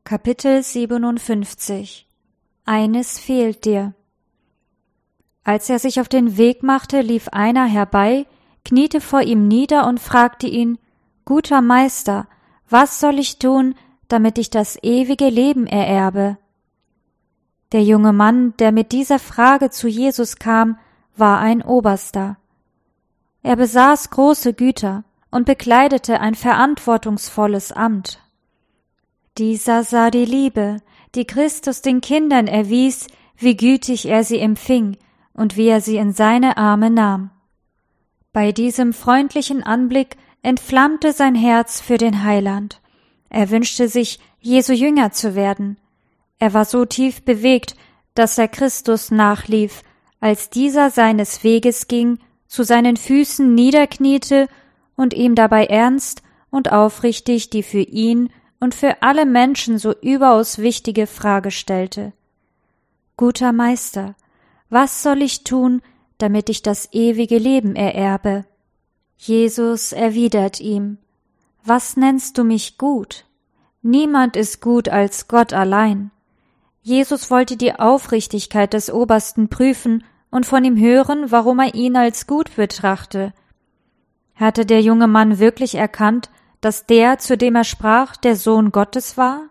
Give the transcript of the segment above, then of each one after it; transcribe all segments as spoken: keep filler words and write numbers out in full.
Kapitel siebenundfünfzig. Eines fehlt dir. Als er sich auf den Weg machte, lief einer herbei, kniete vor ihm nieder und fragte ihn: Guter Meister, was soll ich tun, damit ich das ewige Leben ererbe? Der junge Mann, der mit dieser Frage zu Jesus kam, war ein Oberster. Er besaß große Güter und bekleidete ein verantwortungsvolles Amt. Dieser sah die Liebe, die Christus den Kindern erwies, wie gütig er sie empfing und wie er sie in seine Arme nahm. Bei diesem freundlichen Anblick entflammte sein Herz für den Heiland. Er wünschte sich, Jesu Jünger zu werden. Er war so tief bewegt, dass er Christus nachlief, als dieser seines Weges ging, zu seinen Füßen niederkniete und ihm dabei ernst und aufrichtig die für ihn und für alle Menschen so überaus wichtige Frage stellte: Guter Meister, was soll ich tun, damit ich das ewige Leben ererbe? Jesus erwidert ihm: Was nennst du mich gut? Niemand ist gut als Gott allein. Jesus wollte die Aufrichtigkeit des Obersten prüfen und von ihm hören, warum er ihn als gut betrachte. Hatte der junge Mann wirklich erkannt, dass der, zu dem er sprach, der Sohn Gottes war?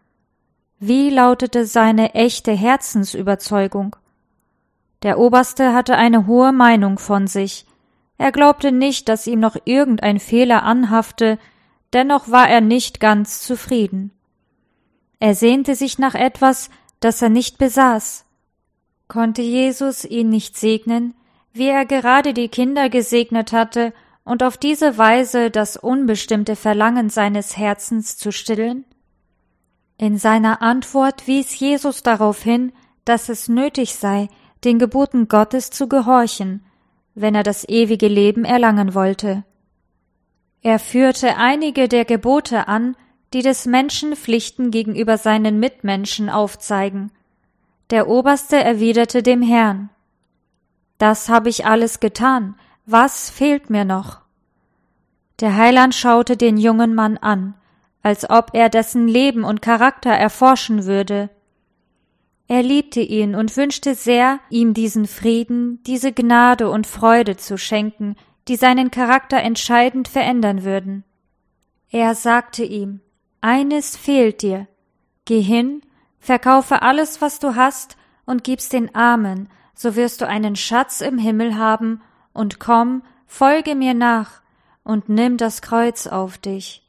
Wie lautete seine echte Herzensüberzeugung? Der Oberste hatte eine hohe Meinung von sich. Er glaubte nicht, dass ihm noch irgendein Fehler anhafte, dennoch war er nicht ganz zufrieden. Er sehnte sich nach etwas, das er nicht besaß. Konnte Jesus ihn nicht segnen, wie er gerade die Kinder gesegnet hatte, und auf diese Weise das unbestimmte Verlangen seines Herzens zu stillen? In seiner Antwort wies Jesus darauf hin, dass es nötig sei, den Geboten Gottes zu gehorchen, wenn er das ewige Leben erlangen wollte. Er führte einige der Gebote an, die des Menschen Pflichten gegenüber seinen Mitmenschen aufzeigen. Der Oberste erwiderte dem Herrn: Das habe ich alles getan, was fehlt mir noch? Der Heiland schaute den jungen Mann an, als ob er dessen Leben und Charakter erforschen würde. Er liebte ihn und wünschte sehr, ihm diesen Frieden, diese Gnade und Freude zu schenken, die seinen Charakter entscheidend verändern würden. Er sagte ihm: Eines fehlt dir. Geh hin, verkaufe alles, was du hast, und gib's den Armen, so wirst du einen Schatz im Himmel haben, und komm, folge mir nach, und nimm das Kreuz auf dich.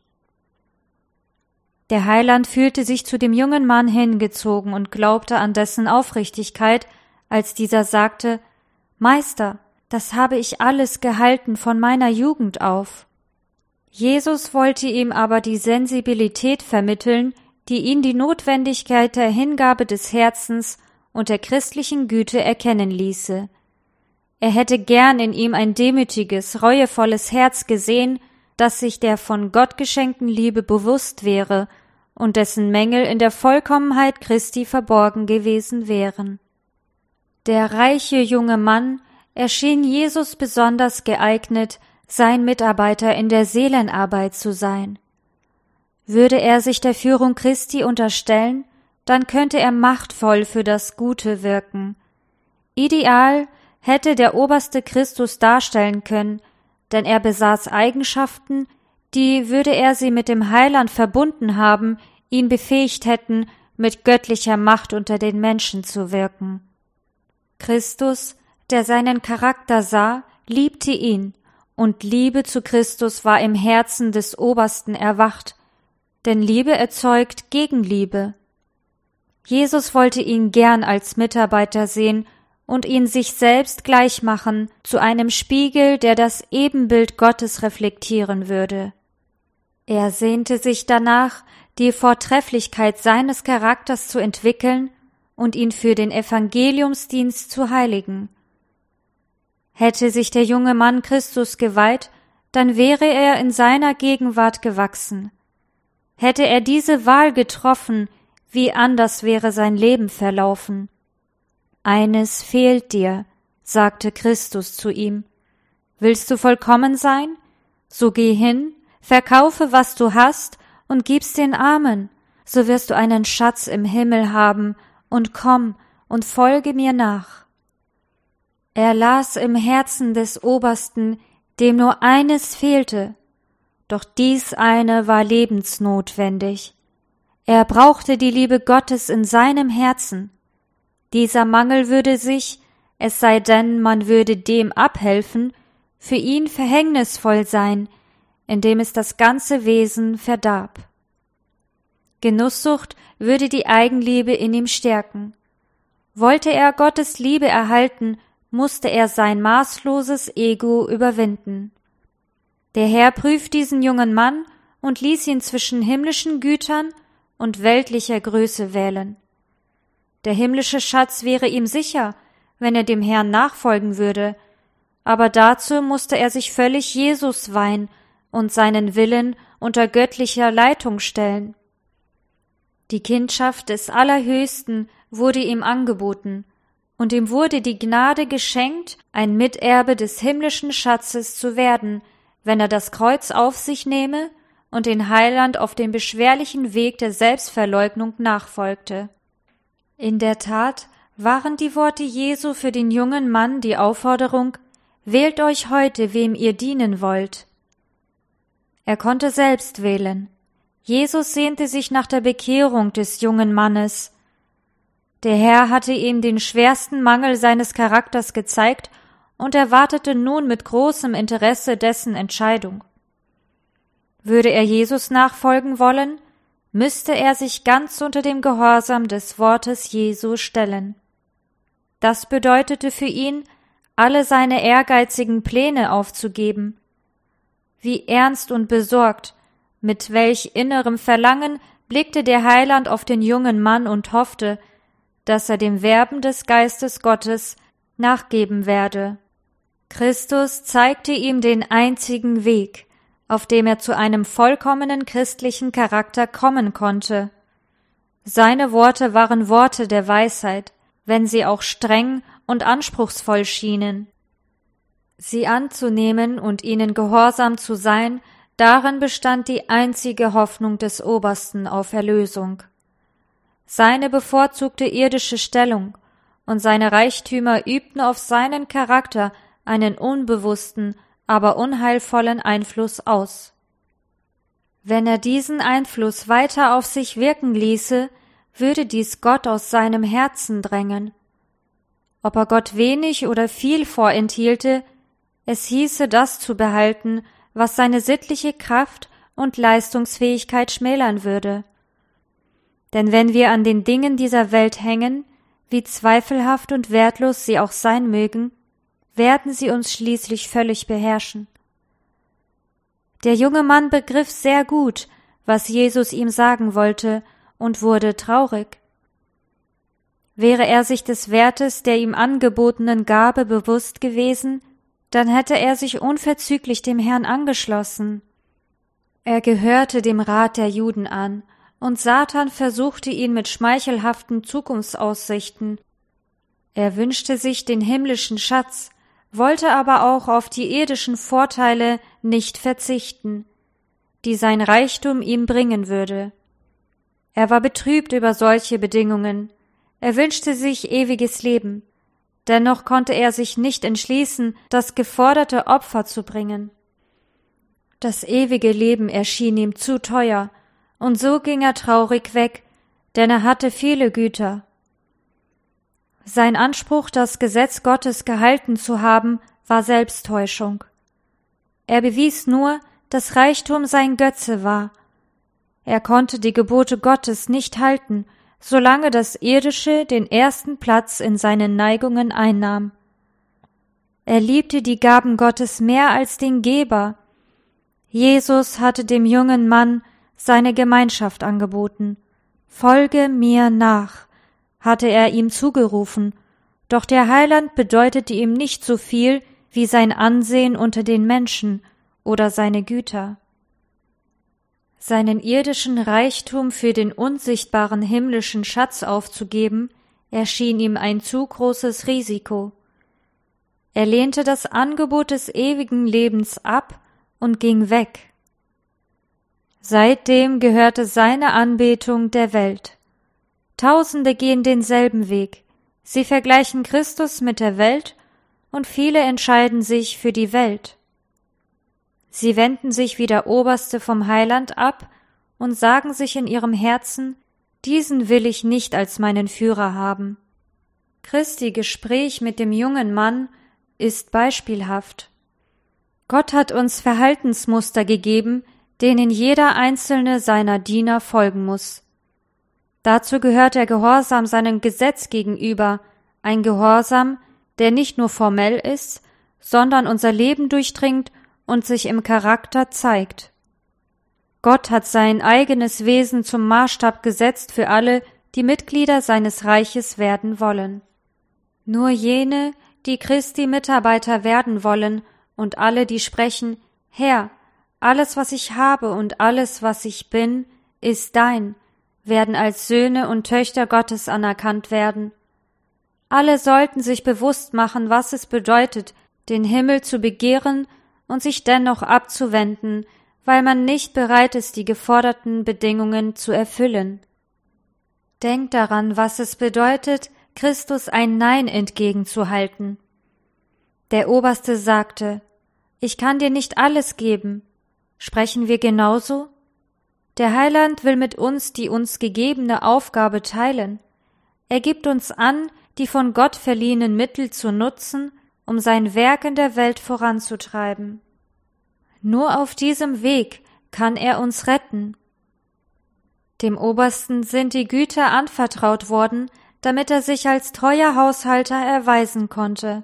Der Heiland fühlte sich zu dem jungen Mann hingezogen und glaubte an dessen Aufrichtigkeit, als dieser sagte: Meister, das habe ich alles gehalten von meiner Jugend auf. Jesus wollte ihm aber die Sensibilität vermitteln, die ihn die Notwendigkeit der Hingabe des Herzens und der christlichen Güte erkennen ließe. Er hätte gern in ihm ein demütiges, reuevolles Herz gesehen, das sich der von Gott geschenkten Liebe bewusst wäre und dessen Mängel in der Vollkommenheit Christi verborgen gewesen wären. Der reiche junge Mann erschien Jesus besonders geeignet, sein Mitarbeiter in der Seelenarbeit zu sein. Würde er sich der Führung Christi unterstellen, dann könnte er machtvoll für das Gute wirken. Ideal hätte der Oberste Christus darstellen können, denn er besaß Eigenschaften, die, würde er sie mit dem Heiland verbunden haben, ihn befähigt hätten, mit göttlicher Macht unter den Menschen zu wirken. Christus, der seinen Charakter sah, liebte ihn, und Liebe zu Christus war im Herzen des Obersten erwacht, denn Liebe erzeugt Gegenliebe. Jesus wollte ihn gern als Mitarbeiter sehen und ihn sich selbst gleich machen zu einem Spiegel, der das Ebenbild Gottes reflektieren würde. Er sehnte sich danach, die Vortrefflichkeit seines Charakters zu entwickeln und ihn für den Evangeliumsdienst zu heiligen. Hätte sich der junge Mann Christus geweiht, dann wäre er in seiner Gegenwart gewachsen. Hätte er diese Wahl getroffen, wie anders wäre sein Leben verlaufen. Eines fehlt dir, sagte Christus zu ihm. Willst du vollkommen sein? So geh hin, verkaufe, was du hast, und gib's den Armen, so wirst du einen Schatz im Himmel haben, und komm und folge mir nach. Er las im Herzen des Obersten, dem nur eines fehlte, doch dies eine war lebensnotwendig. Er brauchte die Liebe Gottes in seinem Herzen. Dieser Mangel würde sich, es sei denn, man würde dem abhelfen, für ihn verhängnisvoll sein, indem es das ganze Wesen verdarb. Genusssucht würde die Eigenliebe in ihm stärken. Wollte er Gottes Liebe erhalten, musste er sein maßloses Ego überwinden. Der Herr prüft diesen jungen Mann und ließ ihn zwischen himmlischen Gütern und weltlicher Größe wählen. Der himmlische Schatz wäre ihm sicher, wenn er dem Herrn nachfolgen würde, aber dazu musste er sich völlig Jesus weihen und seinen Willen unter göttlicher Leitung stellen. Die Kindschaft des Allerhöchsten wurde ihm angeboten, und ihm wurde die Gnade geschenkt, ein Miterbe des himmlischen Schatzes zu werden, wenn er das Kreuz auf sich nehme und den Heiland auf dem beschwerlichen Weg der Selbstverleugnung nachfolgte. In der Tat waren die Worte Jesu für den jungen Mann die Aufforderung: Wählt euch heute, wem ihr dienen wollt. Er konnte selbst wählen. Jesus sehnte sich nach der Bekehrung des jungen Mannes. Der Herr hatte ihm den schwersten Mangel seines Charakters gezeigt und erwartete nun mit großem Interesse dessen Entscheidung. Würde er Jesus nachfolgen wollen, müsste er sich ganz unter dem Gehorsam des Wortes Jesu stellen. Das bedeutete für ihn, alle seine ehrgeizigen Pläne aufzugeben. Wie ernst und besorgt, mit welch innerem Verlangen blickte der Heiland auf den jungen Mann und hoffte, dass er dem Werben des Geistes Gottes nachgeben werde. Christus zeigte ihm den einzigen Weg, auf dem er zu einem vollkommenen christlichen Charakter kommen konnte. Seine Worte waren Worte der Weisheit, wenn sie auch streng und anspruchsvoll schienen. Sie anzunehmen und ihnen gehorsam zu sein, darin bestand die einzige Hoffnung des Obersten auf Erlösung. Seine bevorzugte irdische Stellung und seine Reichtümer übten auf seinen Charakter einen unbewussten, aber unheilvollen Einfluss aus. Wenn er diesen Einfluss weiter auf sich wirken ließe, würde dies Gott aus seinem Herzen drängen. Ob er Gott wenig oder viel vorenthielte, es hieße, das zu behalten, was seine sittliche Kraft und Leistungsfähigkeit schmälern würde. Denn wenn wir an den Dingen dieser Welt hängen, wie zweifelhaft und wertlos sie auch sein mögen, werden sie uns schließlich völlig beherrschen. Der junge Mann begriff sehr gut, was Jesus ihm sagen wollte, und wurde traurig. Wäre er sich des Wertes der ihm angebotenen Gabe bewusst gewesen, dann hätte er sich unverzüglich dem Herrn angeschlossen. Er gehörte dem Rat der Juden an, und Satan versuchte ihn mit schmeichelhaften Zukunftsaussichten. Er wünschte sich den himmlischen Schatz, wollte aber auch auf die irdischen Vorteile nicht verzichten, die sein Reichtum ihm bringen würde. Er war betrübt über solche Bedingungen. Er wünschte sich ewiges Leben. Dennoch konnte er sich nicht entschließen, das geforderte Opfer zu bringen. Das ewige Leben erschien ihm zu teuer, und so ging er traurig weg, denn er hatte viele Güter. Sein Anspruch, das Gesetz Gottes gehalten zu haben, war Selbsttäuschung. Er bewies nur, dass Reichtum sein Götze war. Er konnte die Gebote Gottes nicht halten, solange das Irdische den ersten Platz in seinen Neigungen einnahm. Er liebte die Gaben Gottes mehr als den Geber. Jesus hatte dem jungen Mann seine Gemeinschaft angeboten. Folge mir nach, hatte er ihm zugerufen, doch der Heiland bedeutete ihm nicht so viel wie sein Ansehen unter den Menschen oder seine Güter. Seinen irdischen Reichtum für den unsichtbaren himmlischen Schatz aufzugeben, erschien ihm ein zu großes Risiko. Er lehnte das Angebot des ewigen Lebens ab und ging weg. Seitdem gehörte seine Anbetung der Welt. Tausende gehen denselben Weg. Sie vergleichen Christus mit der Welt und viele entscheiden sich für die Welt. Sie wenden sich wie der Oberste vom Heiland ab und sagen sich in ihrem Herzen, diesen will ich nicht als meinen Führer haben. Christi Gespräch mit dem jungen Mann ist beispielhaft. Gott hat uns Verhaltensmuster gegeben, denen jeder einzelne seiner Diener folgen muss. Dazu gehört der Gehorsam seinem Gesetz gegenüber, ein Gehorsam, der nicht nur formell ist, sondern unser Leben durchdringt und sich im Charakter zeigt. Gott hat sein eigenes Wesen zum Maßstab gesetzt für alle, die Mitglieder seines Reiches werden wollen. Nur jene, die Christi Mitarbeiter werden wollen, und alle, die sprechen, Herr, alles, was ich habe und alles, was ich bin, ist dein, werden als Söhne und Töchter Gottes anerkannt werden. Alle sollten sich bewusst machen, was es bedeutet, den Himmel zu begehren und sich dennoch abzuwenden, weil man nicht bereit ist, die geforderten Bedingungen zu erfüllen. Denkt daran, was es bedeutet, Christus ein Nein entgegenzuhalten. Der Oberste sagte, ich kann dir nicht alles geben. Sprechen wir genauso? Der Heiland will mit uns die uns gegebene Aufgabe teilen. Er gibt uns an, die von Gott verliehenen Mittel zu nutzen, um sein Werk in der Welt voranzutreiben. Nur auf diesem Weg kann er uns retten. Dem Obersten sind die Güter anvertraut worden, damit er sich als treuer Haushalter erweisen konnte.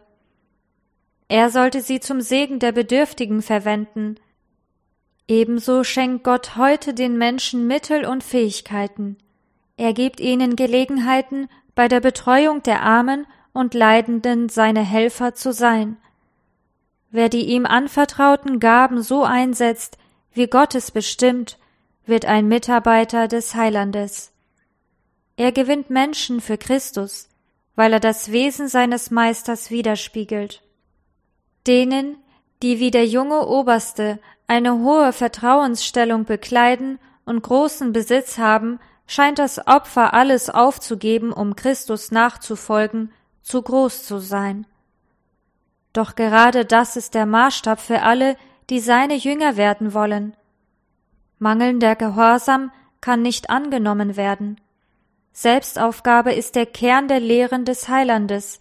Er sollte sie zum Segen der Bedürftigen verwenden. Ebenso schenkt Gott heute den Menschen Mittel und Fähigkeiten. Er gibt ihnen Gelegenheiten, bei der Betreuung der Armen und Leidenden seine Helfer zu sein. Wer die ihm anvertrauten Gaben so einsetzt, wie Gott es bestimmt, wird ein Mitarbeiter des Heilandes. Er gewinnt Menschen für Christus, weil er das Wesen seines Meisters widerspiegelt. Denen, die wie der junge Oberste eine hohe Vertrauensstellung bekleiden und großen Besitz haben, scheint das Opfer, alles aufzugeben, um Christus nachzufolgen, zu groß zu sein. Doch gerade das ist der Maßstab für alle, die seine Jünger werden wollen. Mangelnder Gehorsam kann nicht angenommen werden. Selbstaufgabe ist der Kern der Lehren des Heilandes.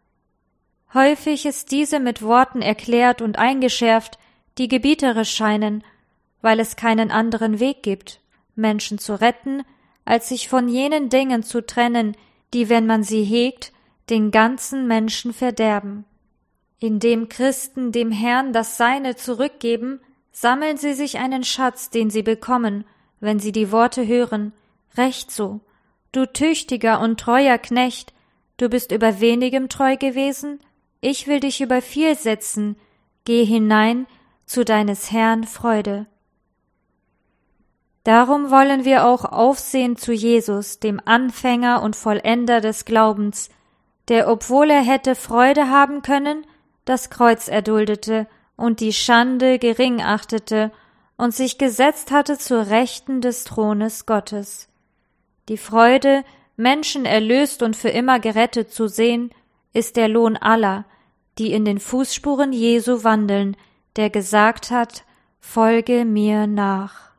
Häufig ist diese mit Worten erklärt und eingeschärft, die gebieterisch scheinen, weil es keinen anderen Weg gibt, Menschen zu retten, als sich von jenen Dingen zu trennen, die, wenn man sie hegt, den ganzen Menschen verderben. Indem Christen dem Herrn das Seine zurückgeben, sammeln sie sich einen Schatz, den sie bekommen, wenn sie die Worte hören, recht so, du tüchtiger und treuer Knecht, du bist über wenigem treu gewesen, ich will dich über viel setzen, geh hinein zu deines Herrn Freude. Darum wollen wir auch aufsehen zu Jesus, dem Anfänger und Vollender des Glaubens, der, obwohl er hätte Freude haben können, das Kreuz erduldete und die Schande gering achtete und sich gesetzt hatte zur Rechten des Thrones Gottes. Die Freude, Menschen erlöst und für immer gerettet zu sehen, ist der Lohn aller, die in den Fußspuren Jesu wandeln, der gesagt hat, folge mir nach.